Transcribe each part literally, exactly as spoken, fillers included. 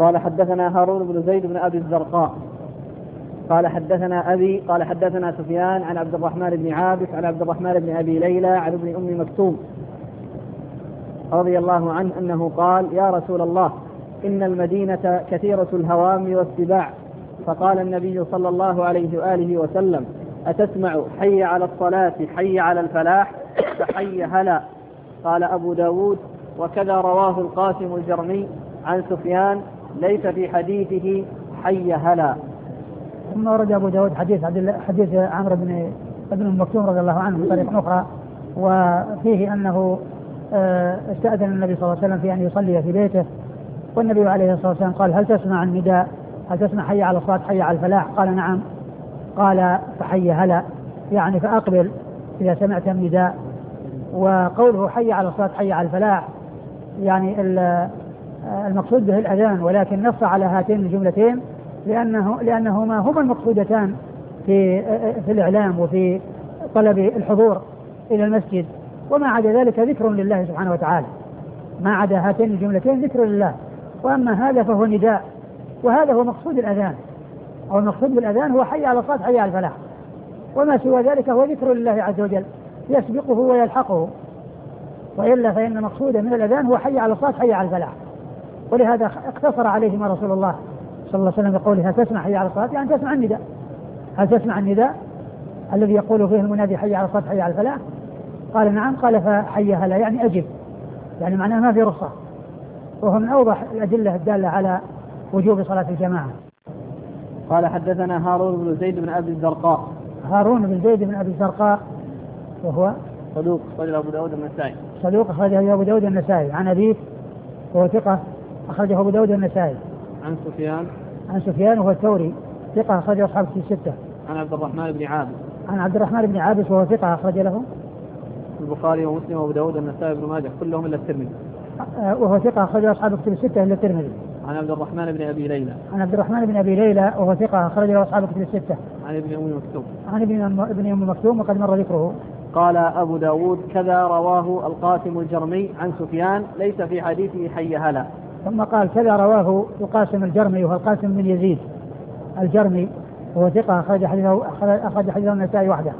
قال حدثنا هارون بن زيد بن أبي الزرقاء قال حدثنا أبي قال حدثنا سفيان عن عبد الرحمن بن عابس عن عبد الرحمن بن أبي ليلى عن ابن أم مكتوم رضي الله عنه أنه قال يا رسول الله إن المدينة كثيرة الهوام والسباع، فقال النبي صلى الله عليه وآله وسلم أتسمع حي على الصلاة حي على الفلاح فحي هلا. قال أبو داود وكذا رواه القاسم الجرمي عن سفيان ليس في حديثه حي هلا. ثم ورد أبو داود حديث حديث عمرو بن ابن مكتوم رضي الله عنه بطريقة أخرى، وفيه أنه استأذن النبي صلى الله عليه وسلم في أن يصلي في بيته، والنبي عليه الصلاة والسلام قال هل تسمع النداء هل تسمع حي على الصلاة حي على الفلاح؟ قال نعم. قال فحي هلا، يعني فأقبل إذا سمعت النداء. وقوله حي على الصلاة حي على الفلاح يعني المقصود به الأذان، ولكن نص على هاتين الجملتين لأنه لأنهما هما المقصودتان في في الإعلام وفي طلب الحضور إلى المسجد، وما عدا ذلك ذكر لله سبحانه وتعالى. ما عدا هاتين الجملتين ذكر لله، وأما هذا فهو نداء، وهذا هو مقصود الأذان، أو المقصود بالأذان هو حي على الصلاة حي على الفلاح، وما سوى ذلك هو ذكر لله عز وجل يسبقه ويلحقه، وإلا فإن مقصوده من الأذان هو حي على الصلاة حي على الفلاح. ولهذا اقتصر عليهما رسول الله صلى الله عليه وسلم بقوله هل تسمع حي على الصلاة، يعني تسمع النداء. هل تسمع النداء الذي يقول فيه المنادي حي على الصلاة حي على الفلاح؟ قال نعم. قال فحي هلا، يعني أجب، يعني معناه ما في رخصة، وهو من أوضح الأدلة الدالة على وجوب صلاة الجماعة. قال حدثنا هارون بن زيد بن أبي الزرقاء. هارون بن زيد بن أبي الزرقاء وهو صدوق أخرجه أبو داود النسائي. صدوق أخرجه أبو داود النسائي. عن أبيه وهو ثقة أخرجه أبو داود النسائي. عن سفيان عن سفيان وهو الثوري ثقة أخرجه أصحاب الستة. عن عبد الرحمن بن عابس. عن عبد الرحمن بن عابس وهو ثقة أخرج له البخاري ومسلم وأبو داود النسائي بن ماجه كلهم إلا الترمذي. وهو ثقة أخرجه أصحاب الكتب الستة إلا الترمذي. عن عبد الرحمن بن أبي ليلى. عن عبد الرحمن بن أبي ليلى وهو ثقة أخرجه أصحاب الكتب الستة. عن ابن أم مكتوم. عن ابن ابن أم مكتوم وقد مر ذكره. قال أبو داود كذا رواه القاسم الجرمي عن سفيان ليس في حديثه حي هلا. ثم قال كذا رواه القاسم الجرمي وهو القاسم بن يزيد الجرمي وهو ثقة أخرج حديثه أخرج حديثه النسائي وحده.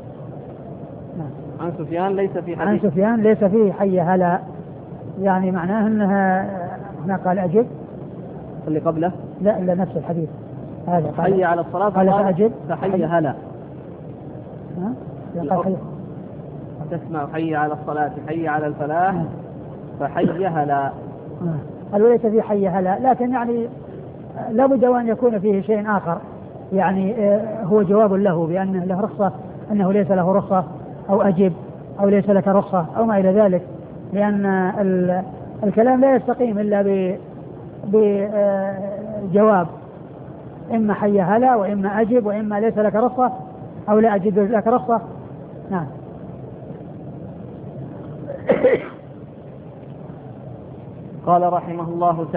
عن سفيان ليس في حديث عن سفيان ليس فيه حي هلا، يعني معناه أنها هنا قال أجب اللي قبله لا إلا نفس الحديث هذا حي على الصلاة قال فأجب فحي هلا. قال حي تسمع حي على الصلاة حي على الفلاح فحي هلا. قال وليس فيه حي هلا، لكن يعني لابد أن يكون فيه شيء آخر، يعني هو جواب له بأنه له رخصة أنه ليس له رخصة أو أجب أو ليس لك رخصة أو ما إلى ذلك، لأن الكلام لا يستقيم إلا بجواب إما حي هلا وإما أجب وإما ليس لك رخصة أو لا أجب لك رخصة. نعم. قال رحمه الله تعالى